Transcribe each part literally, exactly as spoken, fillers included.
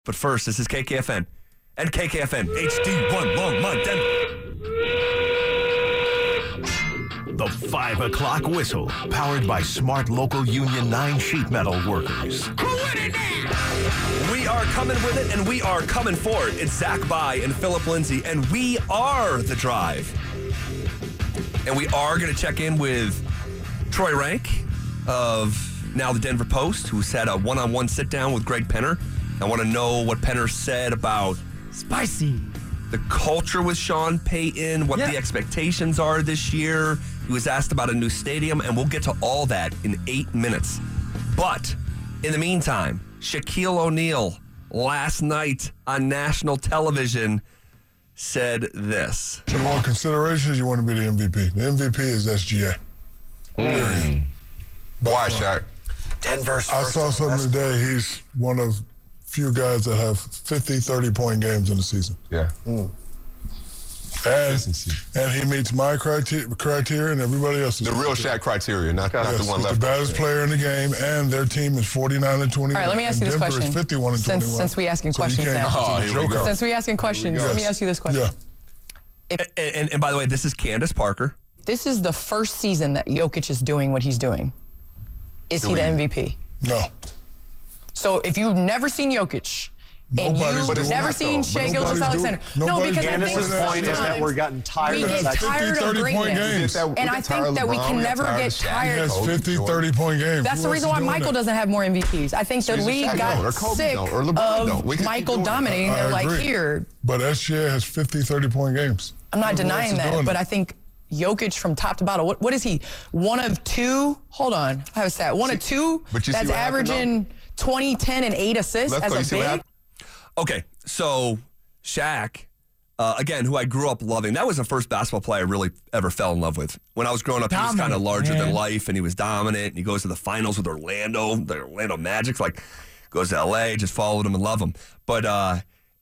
But first, this is K K F N and K K F N H D one Longmont, Denver. The five o'clock whistle, powered by Smart Local Union nine Sheet Metal Workers. We are coming with it, and we are coming for it. It's Zach By and Philip Lindsay, and we are The Drive. And we are going to check in with Troy Rank of now the Denver Post, who's had a one-on-one sit-down with Greg Penner. I want to know what Penner said about spicy the culture with Sean Payton, what yeah. the expectations are this year. He was asked about a new stadium, and we'll get to all that in eight minutes. But in the meantime, Shaquille O'Neal last night on national television said this. The more considerations, you want to be the M V P. The M V P is S G A. Mm. Why, Shaq? Denver's I saw something today. He's one of few guys that have fifty, thirty-point games in the season. Yeah. Mm. And, and he meets my criteria, criteria and everybody else's. The real Shaq criteria, not, not yes, the one he's left. the baddest player in the game, and their team is forty-nine and twenty-one. All right, let me ask you this Denver question. Is fifty-one and since, twenty-one. since we asking so questions now. Oh, here we go. Since we asking questions, Yes. let me ask you this question. Yeah. If, and, and, and by the way, this is Candace Parker. This is the first season that Jokic is doing what he's doing. Is he the M V P? No. So if you've never seen Jokic, and Nobody's you've doing never that, seen though. Shea Nobody's Gilgeous-Alexander. doing- No, nobody's because I doing think that. point is that we're gotten tired we of get that. tired of thirty point greatness. games. That- And we I get tired think of that we LeBron, can we get never tired get of Shaq. He tired. has Kobe, fifty, Jordan. thirty-point games. That's Who the else reason is why doing Michael that? doesn't have more M V Ps. I think the Jesus, league Shaq got don't, or Kobe sick don't, or LeBron don't. We of can keep Michael doing it. dominating. I They're like, agree. here. But S G A has fifty, thirty-point games. I'm not Who else denying is that, doing but it? I think Jokic from top to bottom, what, what is he? One of two? Hold on. I have a stat. One See, of two but you see that's what happened, averaging twenty, ten, and eight assists Let's go. You as see a what big. happened? Okay, so Shaq, uh, again, who I grew up loving. That was the first basketball player I really ever fell in love with. When I was growing up, he was Dominant, kind of larger man. than life, and he was dominant, and he goes to the finals with Orlando, the Orlando Magic's like, goes to L A, just followed him and love him. But, uh,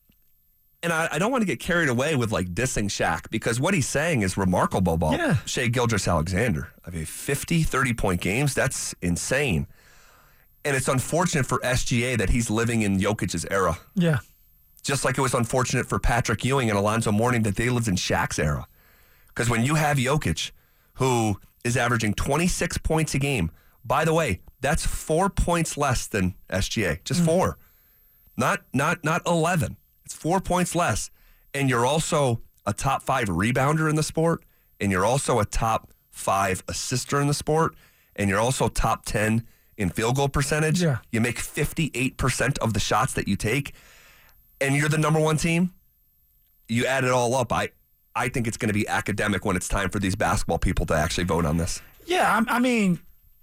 and I, I don't want to get carried away with like dissing Shaq, because what he's saying is remarkable about Yeah. Shea Gilgeous-Alexander. I mean, fifty, thirty-point games, that's insane. And it's unfortunate for S G A that he's living in Jokic's era. Yeah. Just like it was unfortunate for Patrick Ewing and Alonzo Mourning that they lived in Shaq's era. Because when you have Jokic, who is averaging twenty-six points a game, by the way, that's four points less than S G A. Just four. Not not not eleven. It's four points less. And you're also a top five rebounder in the sport, and you're also a top five assister in the sport, and you're also top ten in field goal percentage. Yeah. You make fifty-eight percent of the shots that you take, and you're the number one team. You add it all up. I, I think it's going to be academic when it's time for these basketball people to actually vote on this. Yeah, I, I mean,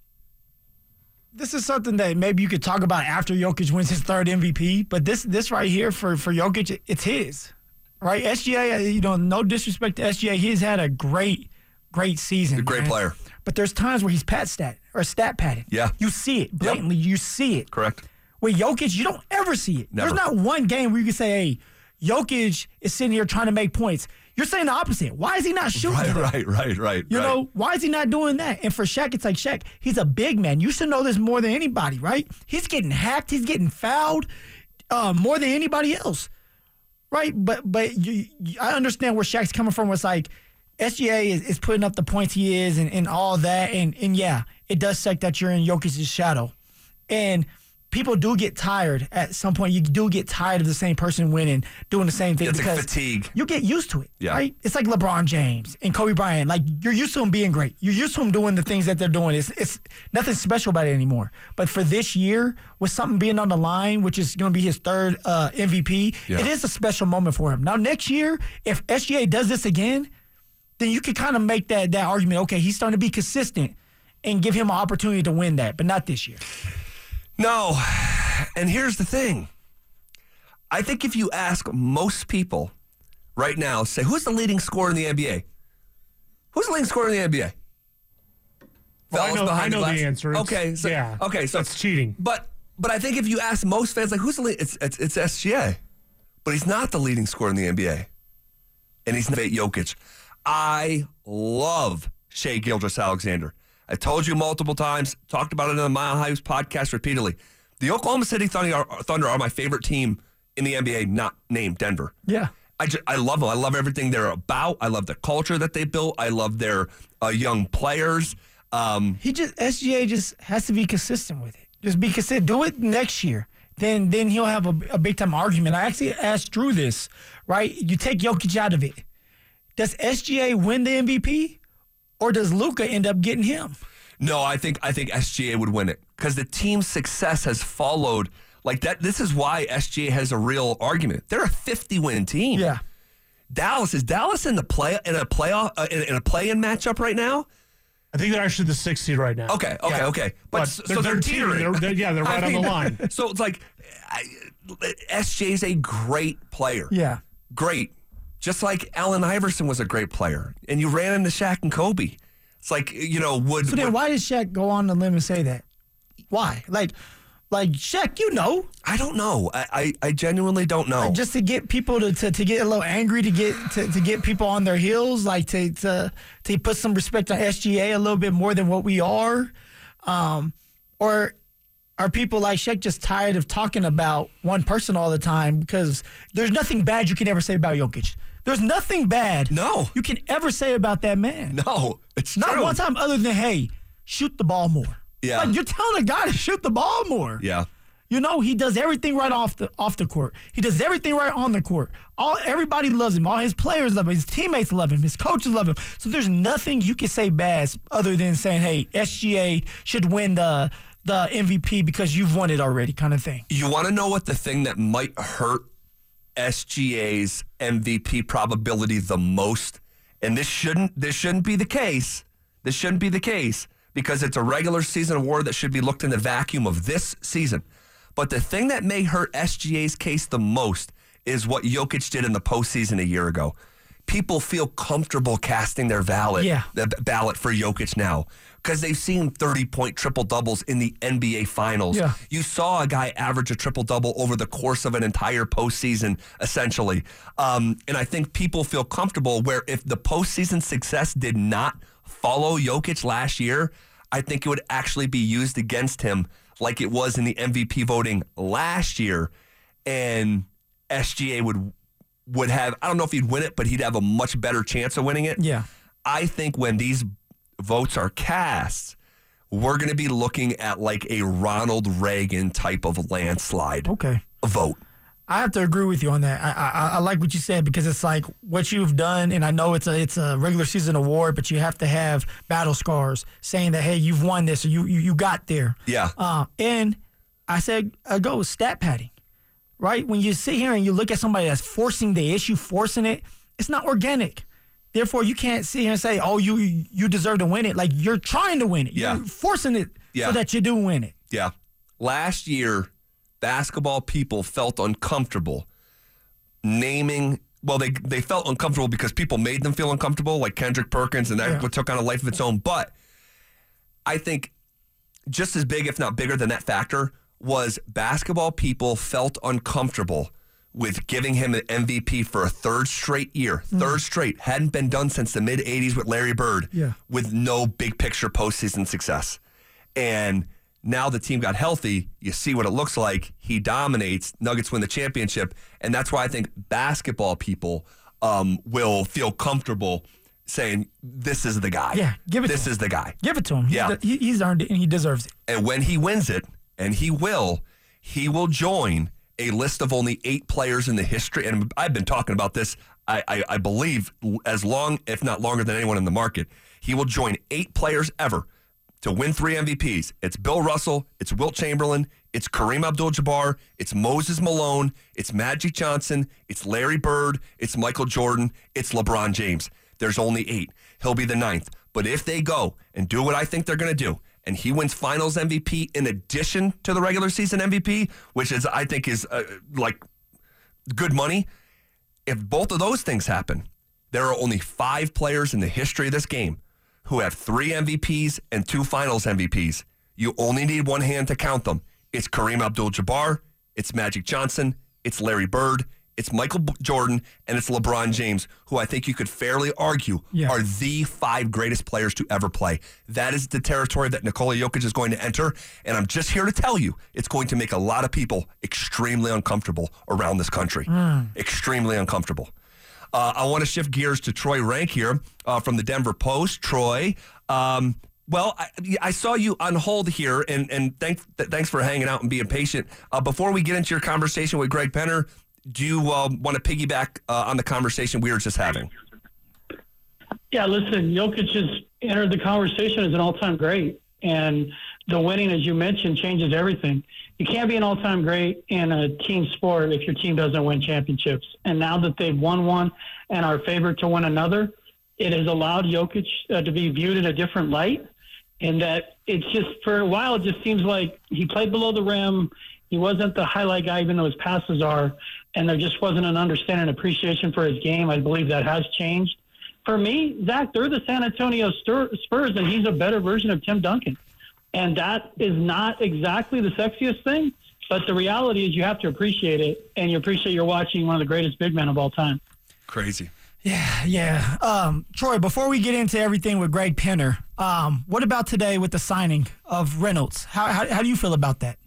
this is something that maybe you could talk about after Jokic wins his third M V P, but this this right here for, for Jokic, it's his, right? S G A, you know, no disrespect to S G A, he's had a great, great season. A great man. player. But there's times where he's pat stat or stat padded. Yeah. You see it blatantly. You see it. Correct. With Jokic, you don't ever see it. Never. There's not one game where you can say, hey, Jokic is sitting here trying to make points. You're saying the opposite. Why is he not shooting? Right, them? right, right, right. You right. know, why is he not doing that? And for Shaq, it's like, Shaq, he's a big man. You should know this more than anybody, right? He's getting hacked. He's getting fouled uh, more than anybody else, right? But but you, you, I understand where Shaq's coming from. Where it's like S G A is, is putting up the points he is and, and all that. And, and, yeah, it does suck that you're in Jokic's shadow. And people do get tired at some point. You do get tired of the same person winning, doing the same thing. It's like because fatigue. you get used to it, Yeah. right? It's like LeBron James and Kobe Bryant. Like, you're used to them being great. You're used to them doing the things that they're doing. It's, it's nothing special about it anymore. But for this year, with something being on the line, which is going to be his third uh, M V P, Yeah. it is a special moment for him. Now, next year, if S G A does this again, then you can kind of make that, that argument, okay, he's starting to be consistent and give him an opportunity to win that, but not this year. No. And here's the thing. I think if you ask most people right now, say, who's the leading scorer in the N B A? Who's the leading scorer in the N B A? Well, I Fellas know, behind I know glass? the answer. It's- Okay, so yeah, okay, so that's cheating. But but I think if you ask most fans, like, who's the lead? It's it's, it's S G A, but he's not the leading scorer in the N B A, and he's not Jokic. I love Shea Gilgeous-Alexander. I told you multiple times, talked about it in the Mile High podcast repeatedly. The Oklahoma City Thunder are, Thunder are my favorite team in the N B A not named Denver. Yeah. I, just, I love them. I love everything they're about. I love the culture that they built. I love their uh, young players. Um, He just S G A just has to be consistent with it. Just be consistent. Do it next year. Then then he'll have a, a big time argument. I actually asked Drew this, right? You take Jokic out of it. Does S G A win the M V P, or does Luka end up getting him? no, I think I think S G A would win it because the team's success has followed like that. This is why S G A has a real argument. They're a fifty-win team. Yeah. Dallas is Dallas in the play in a playoff uh, in, in a play-in matchup right now. I think they're actually the sixth seed right now. Okay, okay, Yeah. okay. But, But so they're- they're, they're teetering. teetering. They're- they're- yeah, they're right on the line. So it's like I, S J is a great player. Yeah. Great. Just like Allen Iverson was a great player. And you ran into Shaq and Kobe. It's like, you know, would, So then would why did Shaq go on the limb and say that? Why? Like, like Shaq, you know, I don't know. I, I, I genuinely don't know. just to get people to, to, to get a little angry, to get to, to get people on their heels, like to, to to put some respect on S G A a little bit more than what we are, um, or are people like Shaq just tired of talking about one person all the time? Because there's nothing bad you can ever say about Jokic. There's nothing bad No. you can ever say about that man. no, it's Not true. one time other than, hey, shoot the ball more. Yeah. Like, you're telling a guy to shoot the ball more. Yeah. You know, he does everything right off the off the court. He does everything right on the court. All everybody loves him. All his players love him. His teammates love him. His coaches love him. So there's nothing you can say bad other than saying, hey, S G A should win the the M V P because you've won it already, kind of thing. You want to know what the thing that might hurt S G A's M V P probability the most? And this shouldn't this shouldn't be the case. This shouldn't be the case because it's a regular season award that should be looked in the vacuum of this season. But the thing that may hurt S G A's case the most is what Jokic did in the postseason a year ago. People feel comfortable casting their ballot, Yeah. the ballot for Jokic now because they've seen thirty-point triple-doubles in the N B A Finals. Yeah. You saw a guy average a triple-double over the course of an entire postseason, essentially. Um, and I think people feel comfortable where if the postseason success did not follow Jokic last year, I think it would actually be used against him like it was in the M V P voting last year. And S G A would would have, I don't know if he'd win it, but he'd have a much better chance of winning it. Yeah. I think when these votes are cast, we're going to be looking at like a Ronald Reagan type of landslide Okay. vote. I have to agree with you on that. I, I I like what you said because it's like what you've done, and I know it's a it's a regular season award, but you have to have battle scars saying that hey, you've won this or you you, you got there. Yeah. Uh, and I said ago stat padding, right? When you sit here and you look at somebody that's forcing the issue, forcing it, it's not organic. Therefore, you can't sit here and say, oh, you you deserve to win it. Like you're trying to win it. Yeah. You're forcing it Yeah. so that you do win it. Yeah. Last year, basketball people felt uncomfortable naming, well, they they felt uncomfortable because people made them feel uncomfortable, like Kendrick Perkins, and that Yeah. took on a life of its own. But I think just as big, if not bigger than that factor, was basketball people felt uncomfortable with giving him an M V P for a third straight year. Third straight. Hadn't been done since the mid-eighties with Larry Bird Yeah. with no big picture postseason success. And now the team got healthy. You see what it looks like. He dominates. Nuggets win the championship. And that's why I think basketball people um, will feel comfortable saying, this is the guy. Yeah, give it to This him. is the guy. Give it to him. He's Yeah. the- he, he's earned it and he deserves it. And when he wins it, and he will, he will join a list of only eight players in the history. And I've been talking about this, I, I, I believe, as long, if not longer than anyone in the market. He will join eight players ever to win three M V Ps. It's Bill Russell, it's Wilt Chamberlain, it's Kareem Abdul-Jabbar, it's Moses Malone, it's Magic Johnson, it's Larry Bird, it's Michael Jordan, it's LeBron James. There's only eight. He'll be the ninth. But if they go and do what I think they're going to do, and he wins Finals M V P in addition to the regular season M V P, which is I think is uh, like good money, if both of those things happen, there are only five players in the history of this game who have three M V Ps and two Finals M V Ps. You only need one hand to count them. It's Kareem Abdul-Jabbar, it's Magic Johnson, it's Larry Bird, It's Michael B- Jordan and it's LeBron James, who I think you could fairly argue Yeah. are the five greatest players to ever play. That is the territory that Nikola Jokic is going to enter. And I'm just here to tell you, it's going to make a lot of people extremely uncomfortable around this country. Mm. Extremely uncomfortable. Uh, I want to shift gears to Troy Rank here uh, from the Denver Post. Troy, um, well, I, I saw you on hold here, and, and thanks, th- thanks for hanging out and being patient. Uh, before we get into your conversation with Greg Penner, do you uh, want to piggyback uh, on the conversation we were just having? Yeah, listen, Jokic has entered the conversation as an all-time great, and the winning, as you mentioned, changes everything. You can't be an all-time great in a team sport if your team doesn't win championships. And now that they've won one and are favored to win another, it has allowed Jokic uh, to be viewed in a different light, in that it's just, for a while, it just seems like he played below the rim. He wasn't the highlight guy, even though his passes are, and there just wasn't an understanding and appreciation for his game. I believe that has changed. For me, Zach, they're the San Antonio Spurs, and he's a better version of Tim Duncan. And that is not exactly the sexiest thing, but the reality is you have to appreciate it, and you appreciate you're watching one of the greatest big men of all time. Crazy. Yeah, yeah. Um, Troy, before we get into everything with Greg Penner, um, what about today with the signing of Reynolds? How, how, how do you feel about that?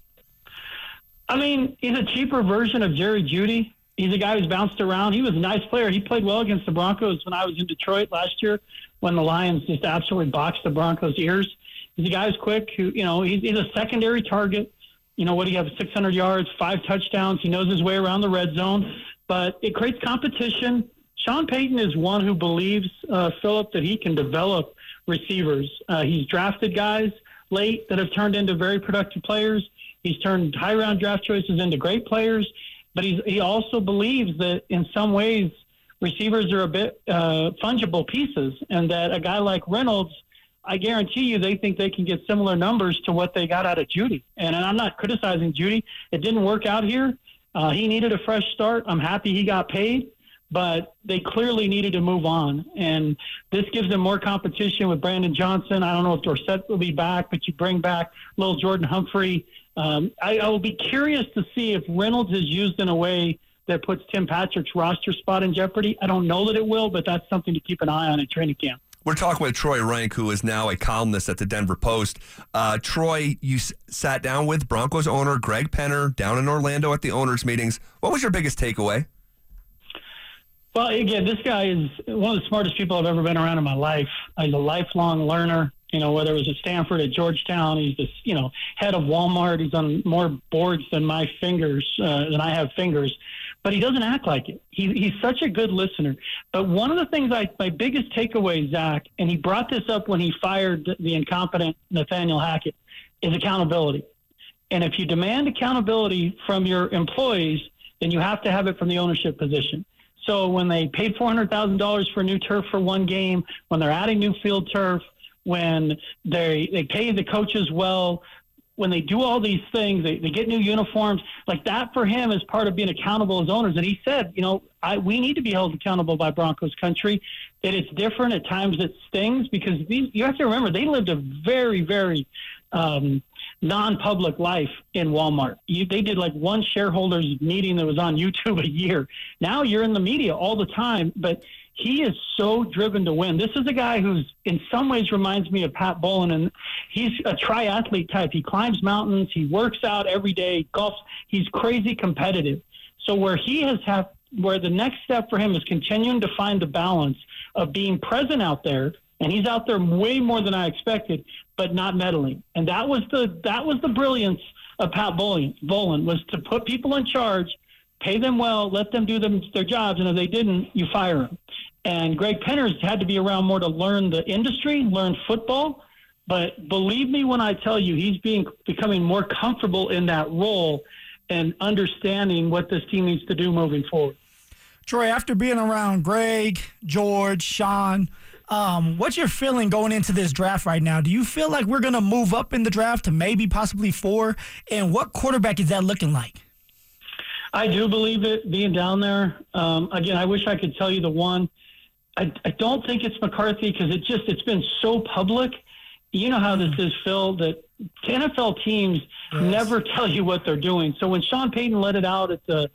I mean, he's a cheaper version of Jerry Jeudy. He's a guy who's bounced around. He was a nice player. He played well against the Broncos when I was in Detroit last year, when the Lions just absolutely boxed the Broncos' ears. He's a guy who's quick, who, you know, he's, he's a secondary target. You know, what do you have, six hundred yards, five touchdowns. He knows his way around the red zone. But it creates competition. Sean Payton is one who believes, uh, Phillip, that he can develop receivers. Uh, he's drafted guys late that have turned into very productive players. He's turned high-round draft choices into great players. But he's, he also believes that in some ways receivers are a bit uh, fungible pieces, and that a guy like Reynolds, I guarantee you they think they can get similar numbers to what they got out of Jeudy. And, and I'm not criticizing Jeudy. It didn't work out here. Uh, he needed a fresh start. I'm happy he got paid, but they clearly needed to move on. And this gives them more competition with Brandon Johnson. I don't know if Dorsett will be back, but you bring back little Jordan Humphrey. Um, I, I will be curious to see if Reynolds is used in a way that puts Tim Patrick's roster spot in jeopardy. I don't know that it will, but that's something to keep an eye on in training camp. We're talking with Troy Rank, who is now a columnist at the Denver Post. Uh, Troy, you s- sat down with Broncos owner Greg Penner down in Orlando at the owners' meetings. What was your biggest takeaway? Well, again, this guy is one of the smartest people I've ever been around in my life. He's a lifelong learner. You know, whether it was at Stanford, at Georgetown, he's the, you know, head of Walmart. He's on more boards than my fingers, uh, than I have fingers. But he doesn't act like it. He, he's such a good listener. But one of the things, I, my biggest takeaway, Zach, and he brought this up when he fired the incompetent Nathaniel Hackett, is accountability. And if you demand accountability from your employees, then you have to have it from the ownership position. So when they paid four hundred thousand dollars for new turf for one game, when they're adding new field turf, when they they pay the coaches well, when they do all these things, they, they get new uniforms, like that for him is part of being accountable as owners. And he said, you know, I, we need to be held accountable by Broncos country, that it's different. At times it stings because these, you have to remember, they lived a very, very um, non-public life in Walmart. You, they did like one shareholders meeting that was on YouTube a year. Now you're in the media all the time, but he is so driven to win. This is a guy who's in some ways reminds me of Pat Bowlen, and he's a triathlete type. He climbs mountains. He works out every day, golfs. He's crazy competitive. So where he has have, where the next step for him is continuing to find the balance of being present out there, and he's out there way more than I expected, but not meddling. And that was the that was the brilliance of Pat Bowlen, Bowlen was to put people in charge, pay them well, let them do them, their jobs, and if they didn't, you fire them. And Greg Penner's had to be around more to learn the industry, learn football. But believe me when I tell you, he's being becoming more comfortable in that role and understanding what this team needs to do moving forward. Troy, after being around Greg, George, Sean, um, what's your feeling going into this draft right now? Do you feel like we're going to move up in the draft to maybe possibly four? And what quarterback is that looking like? I do believe it, being down there. Um, again, I wish I could tell you the one. I, I don't think it's McCarthy because it just, it's been so public. You know how this is, Phil, that N F L teams yes. never tell you what they're doing. So when Sean Payton let it out at the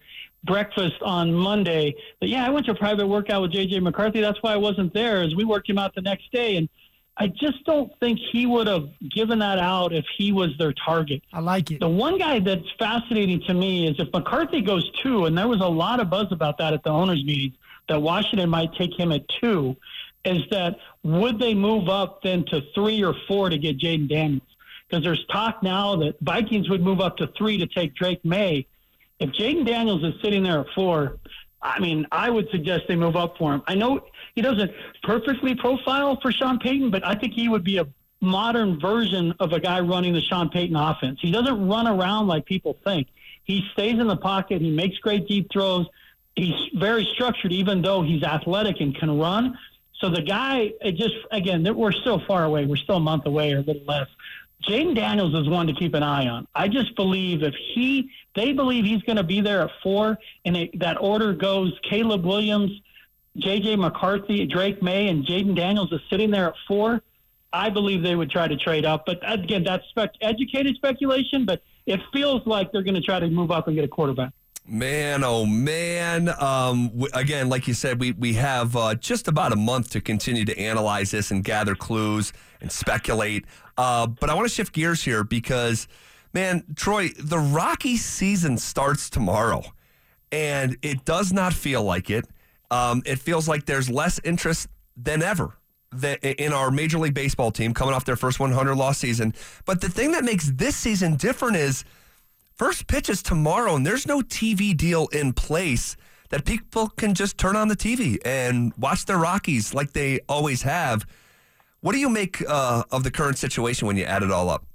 breakfast on Monday that, yeah, I went to a private workout with J J McCarthy. That's why I wasn't there, as we worked him out the next day. And I just don't think he would have given that out if he was their target. I like it. The one guy that's fascinating to me is if McCarthy goes two, and there was a lot of buzz about that at the owners' meetings, that Washington might take him at two, is that would they move up then to three or four to get Jaden Daniels? Because there's talk now that Vikings would move up to three to take Drake May. If Jaden Daniels is sitting there at four, I mean, I would suggest they move up for him. I know he doesn't perfectly profile for Sean Payton, but I think he would be a modern version of a guy running the Sean Payton offense. He doesn't run around like people think. He stays in the pocket. He makes great deep throws. He's very structured, even though he's athletic and can run. So the guy, it just, again, we're still far away. We're still a month away or a little less. Jaden Daniels is one to keep an eye on. I just believe if he, they believe he's going to be there at four, and it, that order goes Caleb Williams, J J McCarthy, Drake May, and Jaden Daniels is sitting there at four, I believe they would try to trade up. But again, that's spec- educated speculation, but it feels like they're going to try to move up and get a quarterback. Man, oh man. Um, w- again, like you said, we, we have uh, just about a month to continue to analyze this and gather clues and speculate. Uh, but I want to shift gears here because, man, Troy, the Rockies season starts tomorrow, and it does not feel like it. Um, it feels like there's less interest than ever in our Major League Baseball team coming off their first one hundred loss season. But the thing that makes this season different is first pitch is tomorrow, and there's no T V deal in place that people can just turn on the T V and watch their Rockies like they always have. What do you make uh, of the current situation when you add it all up?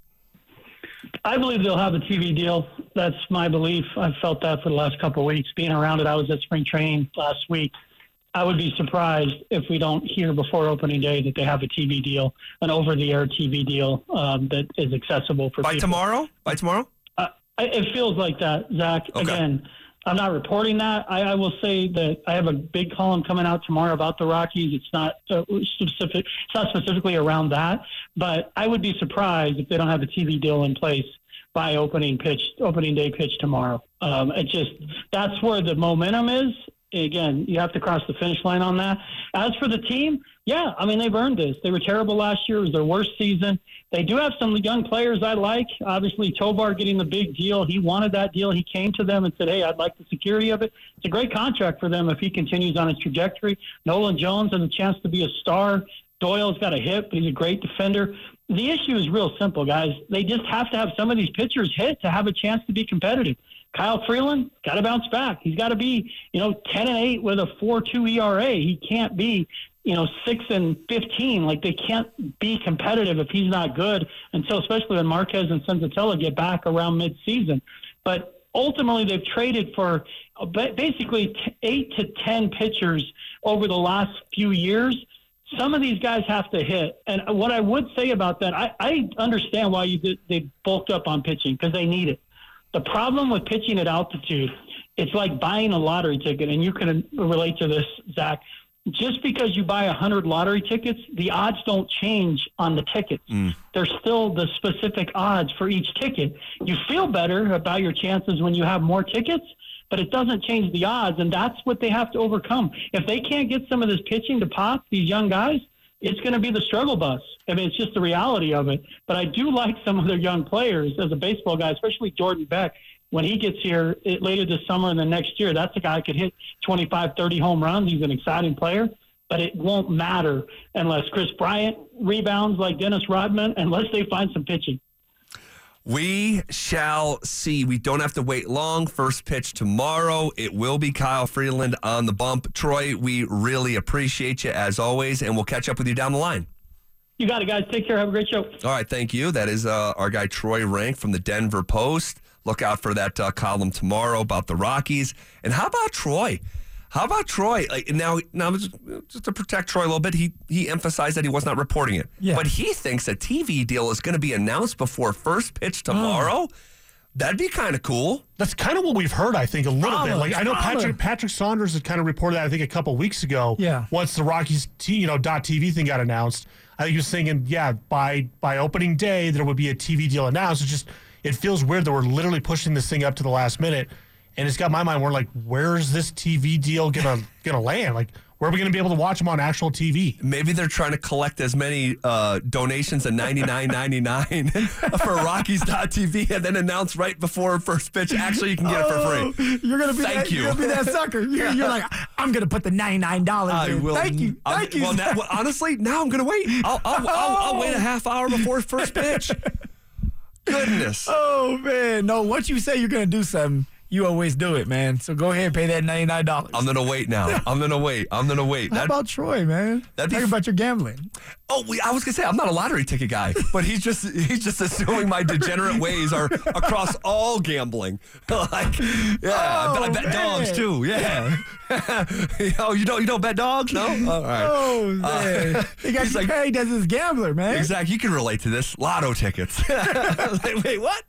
I believe they'll have a T V deal. That's my belief. I've felt that for the last couple of weeks. Being around it, I was at spring training last week. I would be surprised if we don't hear before opening day that they have a T V deal, an over-the-air T V deal um, that is accessible for By people. tomorrow? By tomorrow? Uh, it feels like that, Zach. Okay. Again, I'm not reporting that. I, I will say that I have a big column coming out tomorrow about the Rockies. It's not uh, specific. It's not specifically around that, but I would be surprised if they don't have a T V deal in place by opening pitch, opening day pitch tomorrow. Um, it just that's where the momentum is. Again, you have to cross the finish line on that. As for the team, yeah, I mean, they've earned this. They were terrible last year. It was their worst season. They do have some young players I like. Obviously, Tovar getting the big deal. He wanted that deal. He came to them and said, hey, I'd like the security of it. It's a great contract for them if he continues on his trajectory. Nolan Jones has a chance to be a star. Doyle's got a hit, but he's a great defender. The issue is real simple, guys. They just have to have some of these pitchers hit to have a chance to be competitive. Kyle Freeland got to bounce back. He's got to be, you know, ten and eight with a four two E R A. He can't be, you know, six and fifteen. Like, they can't be competitive if he's not good until, especially when Marquez and Senzatella get back around mid-season. But ultimately, they've traded for basically eight to ten pitchers over the last few years. Some of these guys have to hit. And what I would say about that, I, I understand why you did, they bulked up on pitching, because they need it. The problem with pitching at altitude, it's like buying a lottery ticket, and you can relate to this, Zach. Just because you buy one hundred lottery tickets, the odds don't change on the tickets. Mm. They're still the specific odds for each ticket. You feel better about your chances when you have more tickets, but it doesn't change the odds, and that's what they have to overcome. If they can't get some of this pitching to pop, these young guys, it's going to be the struggle bus. I mean, it's just the reality of it. But I do like some of their young players as a baseball guy, especially Jordan Beck. When he gets here it, later this summer and then next year, that's a guy who could hit twenty-five, thirty home runs. He's an exciting player. But it won't matter unless Chris Bryant rebounds like Dennis Rodman, unless they find some pitching. We shall see. We don't have to wait long. First pitch tomorrow. It will be Kyle Freeland on the bump. Troy, we really appreciate you as always, and we'll catch up with you down the line. You got it, guys. Take care. Have a great show. All right, thank you. That is uh, our guy Troy Rank from the Denver Post. Look out for that uh, column tomorrow about the Rockies. And how about Troy? How about Troy? Like, now, now just, just to protect Troy a little bit, he he emphasized that he was not reporting it. Yeah. But he thinks a T V deal is going to be announced before first pitch tomorrow. Oh. That'd be kind of cool. That's kind of what we've heard, I think, a little Drama, bit. Like I know drama. Patrick Patrick Saunders had kind of reported that, I think, a couple weeks ago. Yeah. Once the Rockies, t- you know, .tv thing got announced, I think he was thinking, yeah, by by opening day there would be a T V deal announced. It's just it feels weird that we're literally pushing this thing up to the last minute. And it's got my mind, we're like, where's this T V deal gonna gonna land? Like, where are we going to be able to watch them on actual T V? Maybe they're trying to collect as many uh, donations of ninety-nine ninety-nine for Rockies dot T V and then announce right before first pitch. Actually, you can get oh, it for free. You're gonna be Thank that, you. You're gonna be that sucker. You're, you're like, I'm gonna put the ninety-nine dollars I in. will. Thank you. I'll, Thank you. Well, now, well, honestly, now I'm gonna wait. I'll, I'll, I'll, I'll wait a half hour before first pitch. Goodness. Oh man, no. Once you say you're gonna do something, you always do it, man. So go ahead and pay that ninety-nine dollars. I'm gonna wait now. I'm gonna wait. I'm gonna wait. How That- about Troy, man? That'd be Talk f- about your gambling. Oh, we, I was gonna say I'm not a lottery ticket guy, but he's just he's just assuming my degenerate ways are across all gambling. Like, yeah, Oh, I bet man. dogs too. Yeah. Oh, you don't you don't bet dogs? No. All right. Oh man, he got he's you like- paid as his gambler, man. Exactly. You can relate to this. Lotto tickets. Like, wait, what?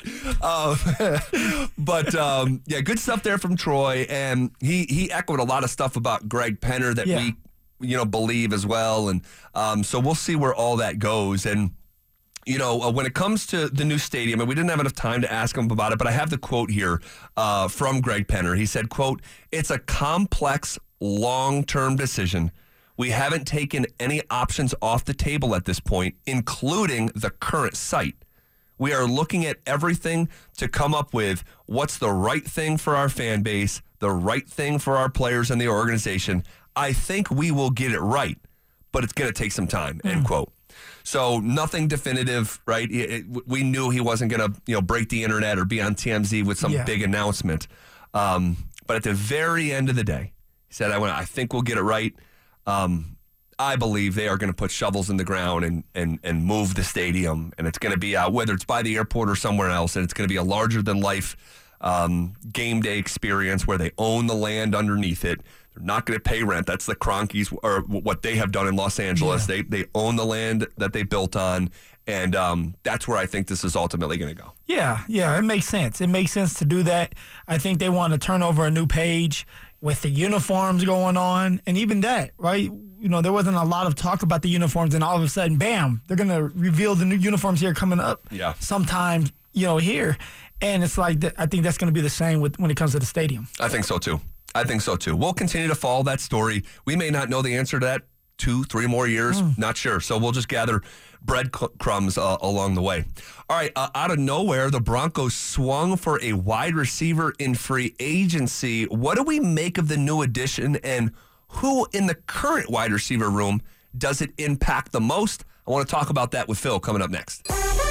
Um, but um, yeah, good stuff there from Troy, and he he echoed a lot of stuff about Greg Penner that Yeah. we you know believe as well, and um, so we'll see where all that goes. And you know, uh, when it comes to the new stadium, and we didn't have enough time to ask him about it, but I have the quote here uh, from Greg Penner. He said, quote, "It's a complex, long-term decision. We haven't taken any options off the table at this point, including the current site. We are looking at everything to come up with what's the right thing for our fan base, the right thing for our players and the organization. I think we will get it right, but it's going to take some time," end quote. So nothing definitive, right? It- it- we knew he wasn't going to, you know, break the internet or be on T M Z with some Yeah. big announcement. Um, but at the very end of the day, he said, I, want, I think we'll get it right. Um, I believe they are going to put shovels in the ground and and and move the stadium, and it's going to be uh, whether it's by the airport or somewhere else, and it's going to be a larger than life um, game day experience where they own the land underneath it. They're not going to pay rent. That's the Kroenkes, or what they have done in Los Angeles. Yeah. They they own the land that they built on, and um, that's where I think this is ultimately going to go. Yeah, yeah, it makes sense. It makes sense to do that. I think they want to turn over a new page with the uniforms going on, and even that, right? You know, there wasn't a lot of talk about the uniforms, and all of a sudden, bam, they're going to reveal the new uniforms here coming up Yeah. sometime, you know, here. And it's like, th- I think that's going to be the same with when it comes to the stadium. I think so too. I think so too. We'll continue to follow that story. We may not know the answer to that two, three more years. Not sure. So we'll just gather breadcrumbs uh, along the way. All right. Uh, out of nowhere, the Broncos swung for a wide receiver in free agency. What do we make of the new addition, and who in the current wide receiver room does it impact the most? I want to talk about that with Phil coming up next.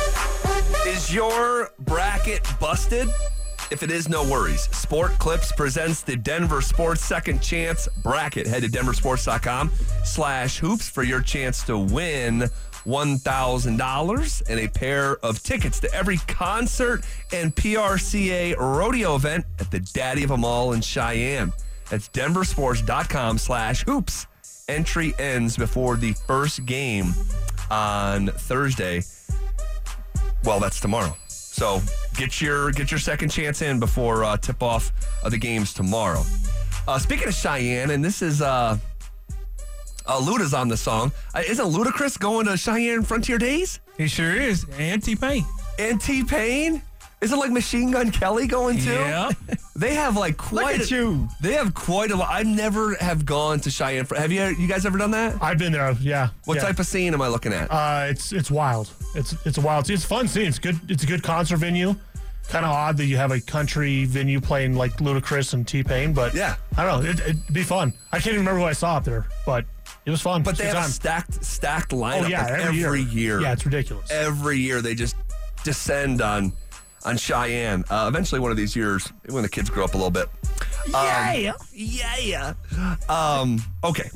Is your bracket busted? If it is, no worries. Sport Clips presents the Denver Sports Second Chance Bracket. Head to denversports.com slash hoops for your chance to win one thousand dollars and a pair of tickets to every concert and P R C A rodeo event at the Daddy of Them All in Cheyenne. That's denversports.com slash hoops. Entry ends before the first game on Thursday. Well, that's tomorrow. So get your get your second chance in before uh, tip off of the games tomorrow. Uh, speaking of Cheyenne, and this is uh, uh, Luda's on the song. Uh, isn't Ludacris going to Cheyenne Frontier Days? He sure is. And T-Pain. And T-Pain? Isn't like Machine Gun Kelly going too? Yeah. They have like quite. Look at a, you. They have quite a lot. I never have gone to Cheyenne. Fr- Have you? You guys ever done that? I've been there. Yeah. What yeah. type of scene am I looking at? Uh, it's it's wild. It's it's a wild scene. It's a fun scene. It's good. It's a good concert venue. Kind of odd that you have a country venue playing like Ludacris and T-Pain, but Yeah. I don't know. It, it'd be fun. I can't even remember who I saw up there, but it was fun. But It's they a good have a time. stacked stacked lineup Oh yeah, like every, every year. year. Yeah, it's ridiculous. Every year they just descend on on Cheyenne. Uh, eventually, one of these years, when the kids grow up a little bit. Yeah. Yeah. Um, okay.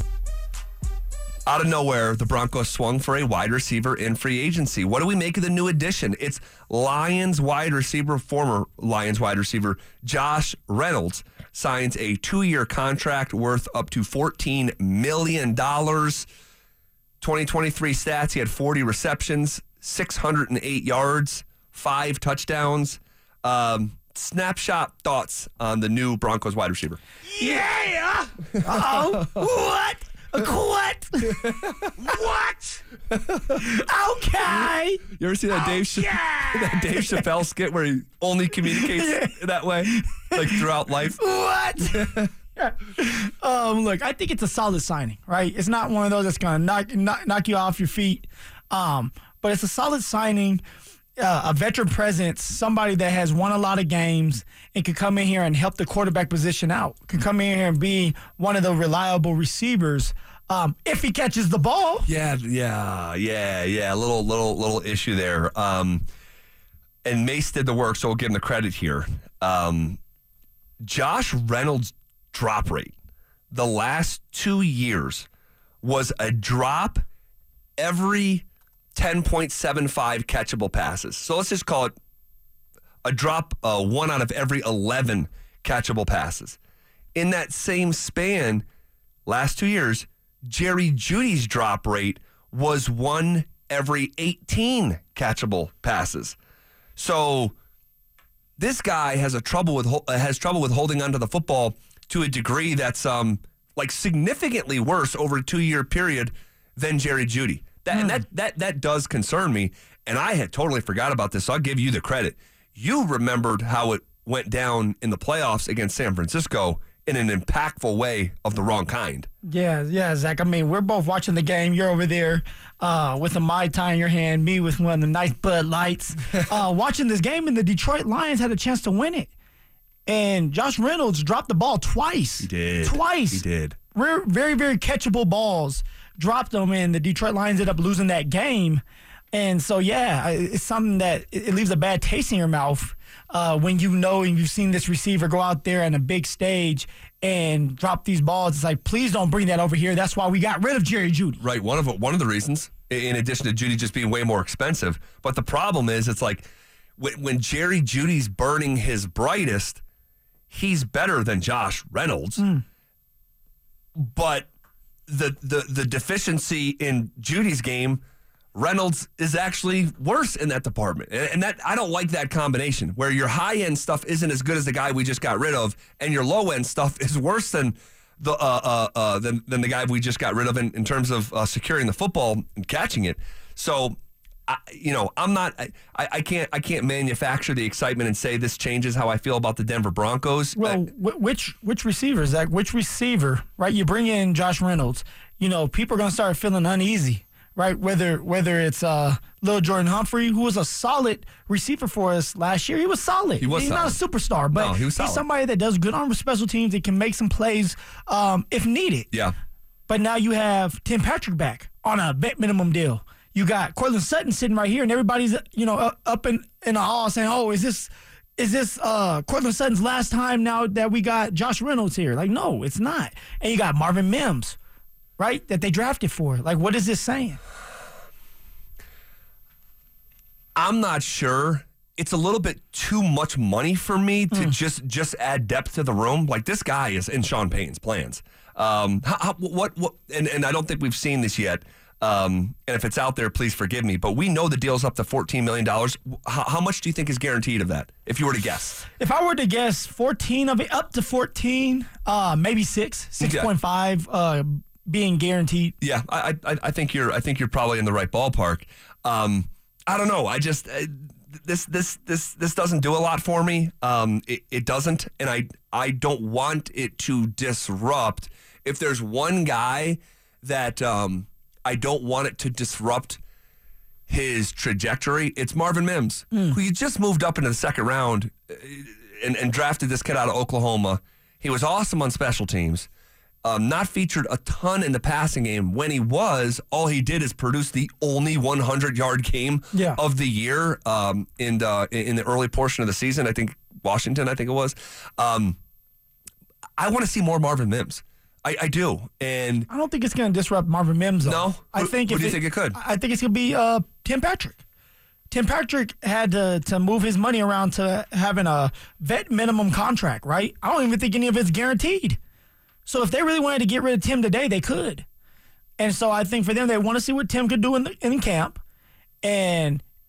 Out of nowhere, the Broncos swung for a wide receiver in free agency. What do we make of the new addition? It's Lions wide receiver, former Lions wide receiver, Josh Reynolds, signs a two-year contract worth up to fourteen million dollars. twenty twenty-three stats, he had forty receptions, six hundred eight yards, five touchdowns. Um, snapshot thoughts on the new Broncos wide receiver. Yeah. Oh, what? A what? What? Okay. You ever see that Dave Ch- that Dave Chappelle skit where he only communicates Yeah. that way, like throughout life? What? um, look, I think it's a solid signing, right? It's not one of those that's going to knock, knock knock you off your feet, um, but it's a solid signing. Uh, a veteran presence, somebody that has won a lot of games and can come in here and help the quarterback position out, can come in here and be one of the reliable receivers um, if he catches the ball. Yeah, yeah, yeah, yeah. A little, little, little issue there. Um, and Mace did the work, so we'll give him the credit here. Um, Josh Reynolds' drop rate the last two years was a drop every ten point seven five catchable passes. So let's just call it a drop, uh, one out of every eleven catchable passes. In that same span, last two years, Jerry Jeudy's drop rate was one every eighteen catchable passes. So this guy has a trouble with uh, has trouble with holding onto the football to a degree that's um like significantly worse over a two-year period than Jerry Jeudy. That, and that, that that does concern me, and I had totally forgot about this, so I'll give you the credit. You remembered how it went down in the playoffs against San Francisco in an impactful way of the wrong kind. Yeah, yeah, Zach. I mean, we're both watching the game. You're over there uh, with a Mai Tai in your hand, me with one of the nice Bud Lights, uh, watching this game, and the Detroit Lions had a chance to win it. And Josh Reynolds dropped the ball twice. He did. Twice. He did. Very, very, very catchable balls. Dropped them, and the Detroit Lions ended up losing that game. And so, yeah, it's something that it leaves a bad taste in your mouth uh, when you know and you've seen this receiver go out there on a big stage and drop these balls. It's like, please don't bring that over here. That's why we got rid of Jerry Jeudy. Right. One of one of the reasons, in addition to Jeudy just being way more expensive. But the problem is, it's like when, when Jerry Jeudy's burning his brightest, he's better than Josh Reynolds. Mm. But the the the deficiency in Judy's game, Reynolds is actually worse in that department. And, and that I don't like that combination where your high-end stuff isn't as good as the guy we just got rid of, and your low-end stuff is worse than the uh, uh, uh, than, than the guy we just got rid of in, in terms of uh, securing the football and catching it. So, I, you know, I'm not I, I can't I can't manufacture the excitement and say this changes how I feel about the Denver Broncos. Well, uh, wh- which which receiver, Zach? Which receiver, right? You bring in Josh Reynolds, you know, people are going to start feeling uneasy, right? Whether whether it's uh, Lil Jordan Humphrey, who was a solid receiver for us last year. He was solid. He was He's solid. not a superstar, but No, he was he's solid. somebody that does good on special teams that can make some plays um, if needed. Yeah. But now you have Tim Patrick back on a vet minimum deal. You got Cortland Sutton sitting right here, and everybody's, you know, up in, in the hall saying, oh, is this is this uh, Cortland Sutton's last time now that we got Josh Reynolds here? Like, no, it's not. And you got Marvin Mims, right, that they drafted for. Like, what is this saying? I'm not sure. It's a little bit too much money for me to Mm. just just add depth to the room. Like, this guy is in Sean Payton's plans. Um, how, how, what what? And, and I don't think we've seen this yet. Um, and if it's out there, please forgive me. But we know the deal's up to fourteen million dollars. How, how much do you think is guaranteed of that, if you were to guess? If I were to guess, fourteen of it, up to fourteen, uh, maybe six, six point five, uh, being guaranteed. Yeah, I, I I think you're I think you're probably in the right ballpark. Um, I don't know. I just uh, this this this this doesn't do a lot for me. Um, it, it doesn't, and I I don't want it to disrupt. If there's one guy that um, I don't want it to disrupt his trajectory, it's Marvin Mims, Mm. who you just moved up into the second round uh, and, and drafted this kid out of Oklahoma. He was awesome on special teams. Um, not featured a ton in the passing game. When he was, all he did is produce the only hundred-yard game Yeah. of the year um, in the in the early portion of the season. I think Washington, I think it was. Um, I want to see more Marvin Mims. I, I do, and I don't think it's going to disrupt Marvin Mims, though. No? I Who- think who if do you think it could? I think it's going to be uh, Tim Patrick. Tim Patrick had to, to move his money around to having a vet minimum contract, right? I don't even think any of it's guaranteed. So if they really wanted to get rid of Tim today, they could. And so I think for them, they want to see what Tim could do in, the, in camp. And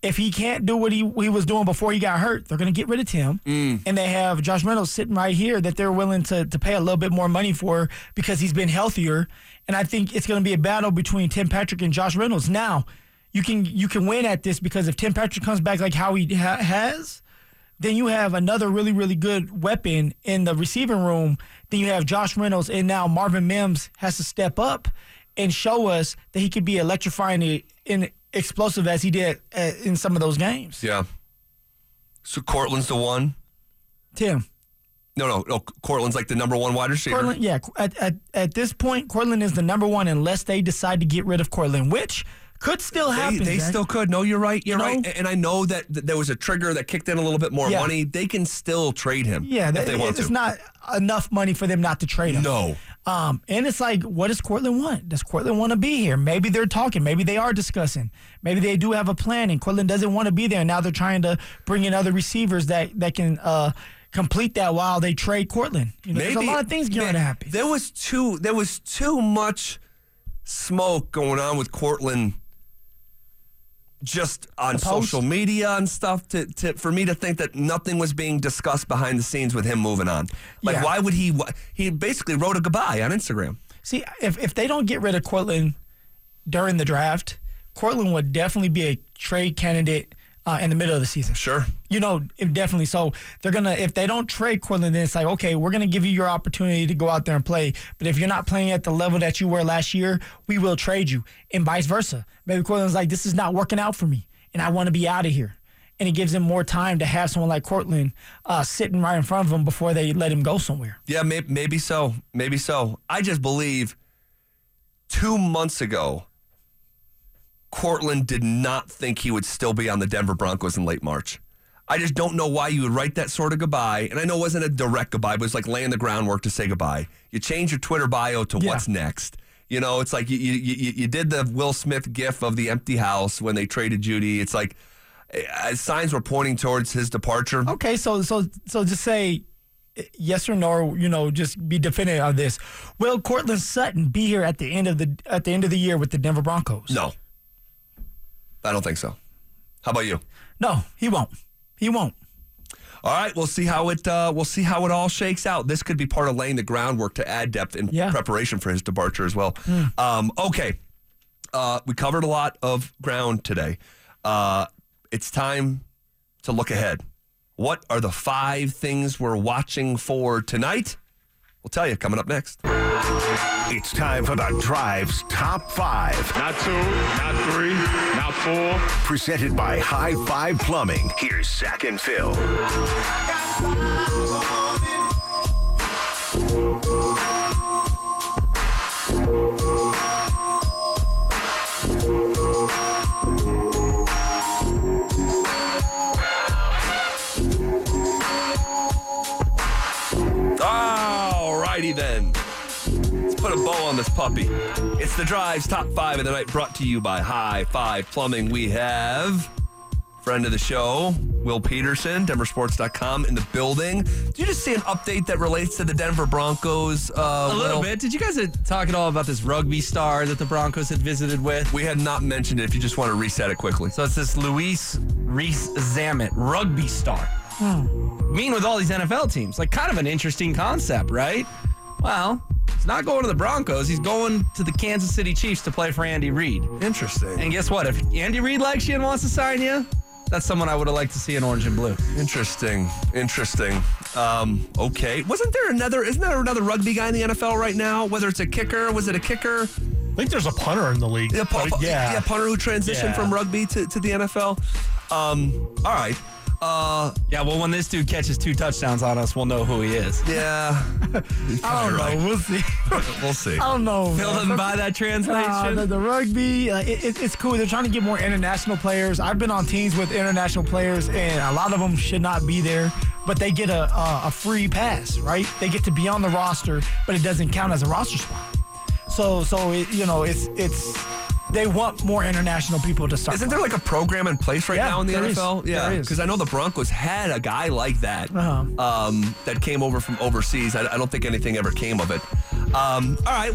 if he can't do what he, he was doing before he got hurt, they're going to get rid of Tim. Mm. And they have Josh Reynolds sitting right here that they're willing to, to pay a little bit more money for because he's been healthier. And I think it's going to be a battle between Tim Patrick and Josh Reynolds. Now, you can you can win at this because if Tim Patrick comes back like how he ha- has, then you have another really, really good weapon in the receiving room. Then you have Josh Reynolds, and now Marvin Mims has to step up and show us that he could be electrifying and explosive as he did uh, in some of those games. Yeah. So Cortland's the one? Tim. No, no, no. Cortland's like the number one wide receiver. Cortland, yeah. At, at, at this point, Cortland is the number one unless they decide to get rid of Cortland, which could still happen. They, they Zach. still could. No, you're right. You're You know? right. And I know that, that there was a trigger that kicked in a little bit more Yeah. money. They can still trade him Yeah, if that, they want it's to. not enough money for them not to trade him. No. Um, and it's like, what does Cortland want? Does Cortland want to be here? Maybe they're talking. Maybe they are discussing. Maybe they do have a plan, and Cortland doesn't want to be there. And now they're trying to bring in other receivers that, that can uh, complete that while they trade Cortland. You know, there's a lot of things going to happen. There was too there was too much smoke going on with Cortland just on social media and stuff to, to for me to think that nothing was being discussed behind the scenes with him moving on. Like, Yeah. why would he? He basically wrote a goodbye on Instagram. See, if, if they don't get rid of Cortland during the draft, Cortland would definitely be a trade candidate uh, in the middle of the season. Sure. You know, if definitely. So they're going to, if they don't trade Cortland, then it's like, okay, we're going to give you your opportunity to go out there and play. But if you're not playing at the level that you were last year, we will trade you, and vice versa. Maybe Cortland's like, this is not working out for me, and I want to be out of here. And it gives him more time to have someone like Cortland uh, sitting right in front of him before they let him go somewhere. Yeah, maybe, maybe so. Maybe so. I just believe two months ago, Cortland did not think he would still be on the Denver Broncos in late March. I just don't know why you would write that sort of goodbye. And I know it wasn't a direct goodbye, but it was like laying the groundwork to say goodbye. You change your Twitter bio to Yeah. what's next. You know, it's like you, you you you did the Will Smith gif of the empty house when they traded Judy. It's like uh, signs were pointing towards his departure. Okay, so so so just say yes or no, or, you know, just be definitive on this. Will Cortland Sutton be here at the end of the at the end of the year with the Denver Broncos? No. I don't think so. How about you? No, he won't. He won't. All right, we'll see how it uh, we'll see how it all shakes out. This could be part of laying the groundwork to add depth in Yeah. preparation for his departure as well. Mm. Um, okay, uh, we covered a lot of ground today. Uh, it's time to look ahead. What are the five things we're watching for tonight? We'll tell you coming up next. It's time for the Drive's Top Five. Not two, not three, not four. Presented by High Five Plumbing. Here's Zach and Phil. All righty then. Let's put a bow on this puppy. It's the Drive's Top Five of the Night, brought to you by High Five Plumbing. We have friend of the show, Will Peterson, Denver Sports dot com, in the building. Did you just see an update that relates to the Denver Broncos? Uh, A little Will? bit. Did you guys uh, talk at all about this rugby star that the Broncos had visited with? We had not mentioned it if you just want to reset it quickly. So it's this Luis Reese Zammit, rugby star. Mean with all these N F L teams. Like, kind of an interesting concept, right? Well, he's not going to the Broncos. He's going to the Kansas City Chiefs to play for Andy Reid. Interesting. And guess what? If Andy Reid likes you and wants to sign you, that's someone I would have liked to see in orange and blue. Interesting. Interesting. Um, okay. Wasn't there another, isn't there another rugby guy in the N F L right now? Whether it's a kicker, was it a kicker? I think there's a punter in the league. Yeah, pu- but yeah. yeah, punter who transitioned Yeah. from rugby to, to the N F L. Um, all right. Uh, Yeah, well, when this dude catches two touchdowns on us, we'll know who he is. yeah. I don't know. We'll see. We'll see. I don't know. Phil man. doesn't buy that translation. Uh, the, the rugby, uh, it, it, it's cool. They're trying to get more international players. I've been on teams with international players, and a lot of them should not be there, but they get a, a, a free pass, right? They get to be on the roster, but it doesn't count as a roster spot. So, so it, you know, it's it's they want more international people to start. Isn't there like a program in place right Yeah, now in the there N F L? is. Yeah, There is. because I know the Broncos had a guy like that Uh-huh. um, that came over from overseas. I, I don't think anything ever came of it. Um, all right, well,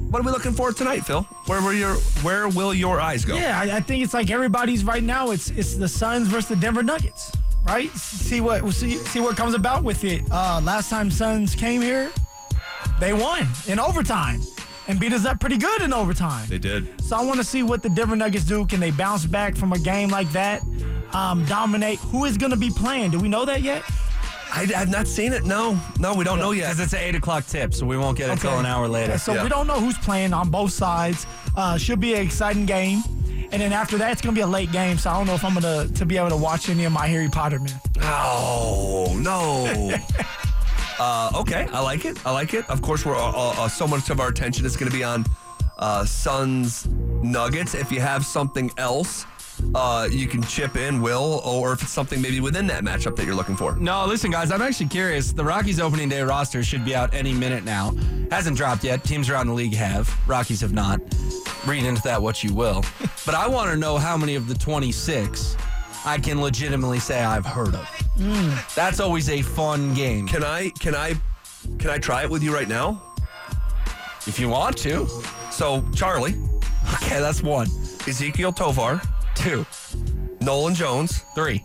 what are we looking for tonight, Phil? Where will your Where will your eyes go? Yeah, I, I think it's like everybody's right now. It's it's the Suns versus the Denver Nuggets, right? See what see, see what comes about with it. Uh, last time Suns came here, they won in overtime and beat us up pretty good in overtime. They did. So I want to see what the Denver Nuggets do. Can they bounce back from a game like that? Um, dominate? Who is going to be playing? Do we know that yet? I have not seen it. No, no, we don't know yet. Because it's an eight o'clock tip, so we won't get it Okay. until an hour later. Yeah, so Yeah. we don't know who's playing on both sides. Uh, should be an exciting game. And then after that, it's going to be a late game. So I don't know if I'm going to to be able to watch any of my Harry Potter, man. Oh, no. uh, okay, I like it. I like it. Of course, we're uh, uh, so much of our attention is going to be on uh, Suns Nuggets. If you have something else, uh, you can chip in, Will, or if it's something maybe within that matchup that you're looking for. No, listen, guys, I'm actually curious. The Rockies opening day roster should be out any minute now. Hasn't dropped yet. Teams around the league have. Rockies have not. Read into that what you will. But I want to know how many of the twenty-six I can legitimately say I've heard of. Mm. That's always a fun game. Can I, can I, can I try it with you right now? If you want to. So, Charlie. Okay, that's one. Ezekiel Tovar. Two. Nolan Jones. Three.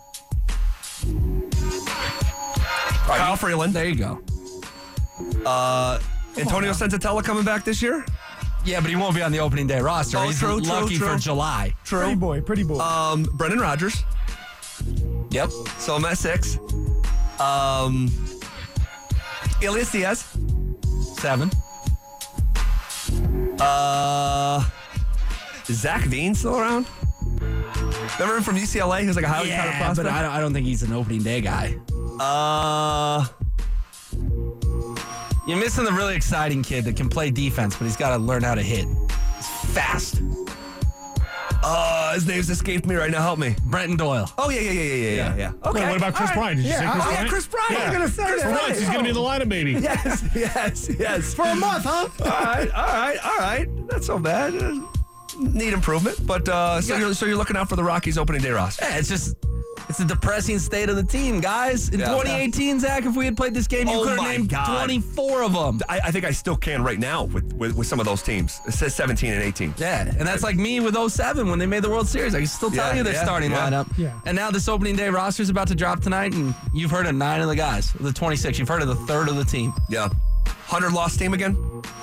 Kyle Freeland. There you go. Uh, Antonio Sensatella coming back this year? Yeah, but he won't be on the opening day roster. Oh, He's true, true, lucky true. for July. True. Pretty boy, pretty boy. Um, Brendan Rodgers. Yep. So I'm at six. Um, Elias Diaz. Seven. Uh, is Zach Veen still around? Remember him from U C L A? He was like a highly touted Yeah, prospect. but I don't, I don't think he's an opening day guy. Uh, You're missing the really exciting kid that can play defense, but he's got to learn how to hit. He's fast. uh, his name's escaped me right now. Help me. Brenton Doyle. Oh yeah, yeah, yeah, yeah, yeah, yeah. yeah. Okay. Wait, what about Chris All right. Bryant? Did you Yeah, say oh, Chris Oh Bryant? yeah, Chris Bryant. I was gonna say For that. once, he's going to be in the lineup, maybe. Yes, yes, yes. For a month, huh? all right, all right, all right. Not so bad. Uh, Need improvement, but uh, so you're so you're looking out for the Rockies opening day roster. Yeah, it's just, it's a depressing state of the team, guys. In Yeah. twenty eighteen, Zach, if we had played this game, you Oh could have my named God. twenty-four of them. I, I think I still can right now with, with, with some of those teams. It says seventeen and eighteen. Yeah, and that's like me with oh seven when they made the World Series. I can still tell Yeah, you their yeah, starting yeah. lineup. Yeah. And now this opening day roster is about to drop tonight, and you've heard of nine of the guys. Of the twenty-six, you've heard of the third of the team. Yeah. one hundred loss team again?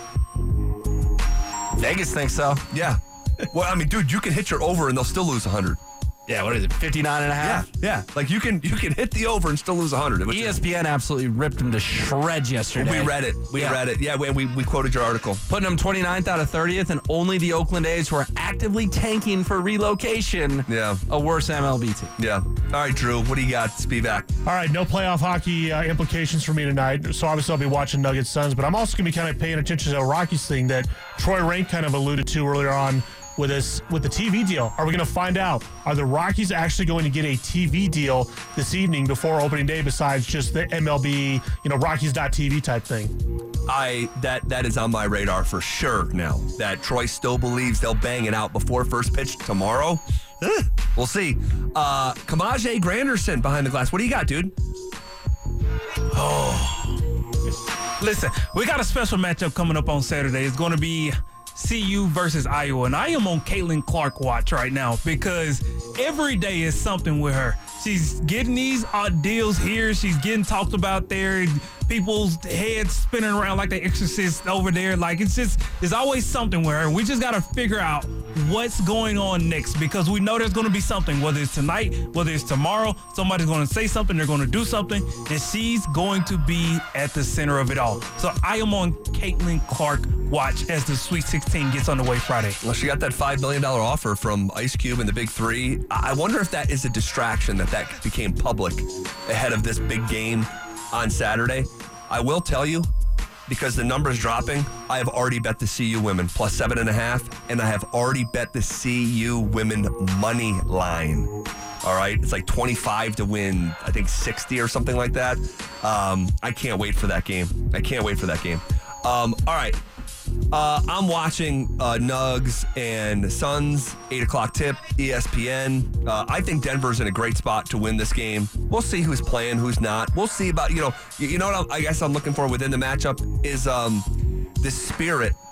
Vegas thinks so. Yeah. Well, I mean, dude, you can hit your over and they'll still lose one hundred. Yeah, what is it, fifty-nine and a Yeah, half? yeah. Like you can you can hit the over and still lose one hundred. which E is- S P N absolutely ripped them to shreds yesterday. We read it. We Yeah. read it. Yeah, we, we, we quoted your article. Putting them twenty-ninth out of thirtieth, and only the Oakland A's, who are actively tanking for relocation, Yeah. a worse M L B team. Yeah. All right, Drew, what do you got? Spivak. All right, no playoff hockey uh, implications for me tonight. So obviously I'll be watching Nuggets Suns, but I'm also going to be kind of paying attention to the Rockies thing that Troy Rank kind of alluded to earlier on with this with the T V deal. Are we going to find out? Are the Rockies actually going to get a T V deal this evening before opening day besides just the M L B, you know, Rockies dot T V type thing? I that that is on my radar for sure now. That Troy still believes they'll bang it out before first pitch tomorrow. Eh, we'll see. Uh Kamaje Granderson behind the glass. What do you got, dude? Listen, we got a special matchup coming up on Saturday. It's going to be C U versus Iowa, and I am on Caitlin Clark watch right now because every day is something with her. She's getting these uh, deals here. She's getting talked about there. People's heads spinning around like the Exorcist over there. Like, it's just, there's always something with her. We just got to figure out what's going on next because we know there's going to be something, whether it's tonight, whether it's tomorrow. Somebody's going to say something. They're going to do something, and she's going to be at the center of it all. So I am on Caitlin Clark watch as the Sweet sixteen gets underway Friday. Well, she got that five million dollars offer from Ice Cube and the Big Three. I wonder if that is a distraction that that became public ahead of this big game on Saturday. I will tell you, because the number's dropping, I have already bet the C U women plus seven and a half, and I have already bet the C U women money line. All right, it's like twenty-five to win, I think sixty or something like that. Um, I can't wait for that game. I can't wait for that game. Um, all right. Uh, I'm watching uh, Nugs and Suns, eight o'clock tip, E S P N. Uh, I think Denver's in a great spot to win this game. We'll see who's playing, who's not. We'll see about, you know, you, you know what I'm, I guess I'm looking for within the matchup is um, the spirit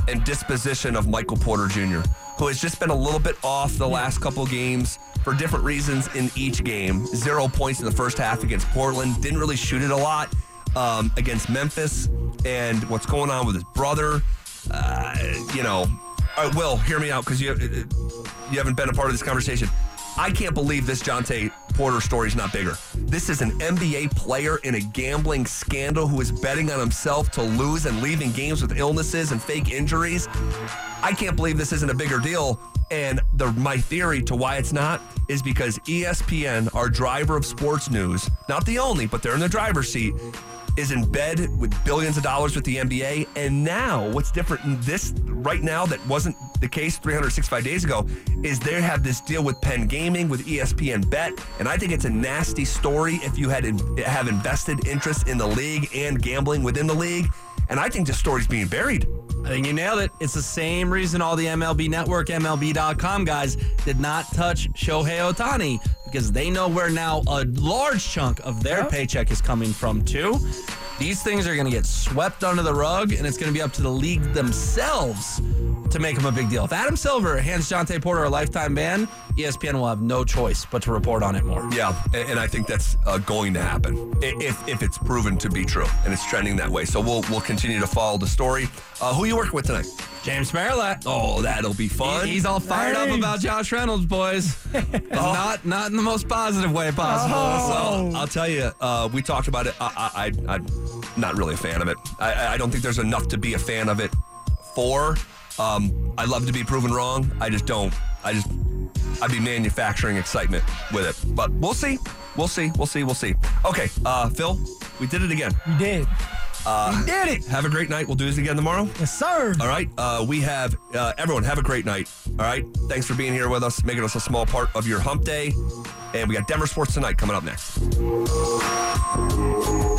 and disposition of Michael Porter Junior, who has just been a little bit off the last couple games for different reasons in each game. Zero points in the first half against Portland. Didn't really shoot it a lot um, against Memphis. And what's going on with his brother, uh, you know. All right, Will, hear me out because you, you haven't been a part of this conversation. I can't believe this Jontay Porter story is not bigger. This is an N B A player in a gambling scandal who is betting on himself to lose and leaving games with illnesses and fake injuries. I can't believe this isn't a bigger deal. And the, my theory to why it's not is because E S P N, our driver of sports news, not the only, but they're in the driver's seat, is in bed with billions of dollars with the N B A. And now what's different in this right now that wasn't the case three hundred sixty-five days ago is they have this deal with Penn Gaming, with E S P N Bet. And I think it's a nasty story if you had in, have invested interest in the league and gambling within the league. And I think this story's being buried. I think you nailed it. It's the same reason all the M L B Network, M L B dot com guys did not touch Shohei Ohtani, because they know where now a large chunk of their yep. paycheck is coming from, too. These things are going to get swept under the rug, and it's going to be up to the league themselves to make them a big deal. If Adam Silver hands Jontay Porter a lifetime ban, E S P N will have no choice but to report on it more. Yeah, and I think that's uh, going to happen if if it's proven to be true, and it's trending that way. So we'll we'll continue to follow the story. Uh, who are you working with tonight? James Marilat. Oh, that'll be fun. He, he's all fired James. up about Josh Reynolds, boys. oh. Not not in the most positive way possible. Oh. Well, I'll tell you, uh, we talked about it. I, I, I'm not really a fan of it. I, I don't think there's enough to be a fan of it for. Um, I love to be proven wrong. I just don't. I just, I'd be manufacturing excitement with it. But we'll see. We'll see. We'll see. We'll see. Okay, uh, Phil, we did it again. We did. Uh, we did it. Have a great night. We'll do this again tomorrow. Yes, sir. All right. Uh, we have, uh, everyone, have a great night. All right. Thanks for being here with us, making us a small part of your hump day. And we got Denver Sports Tonight coming up next.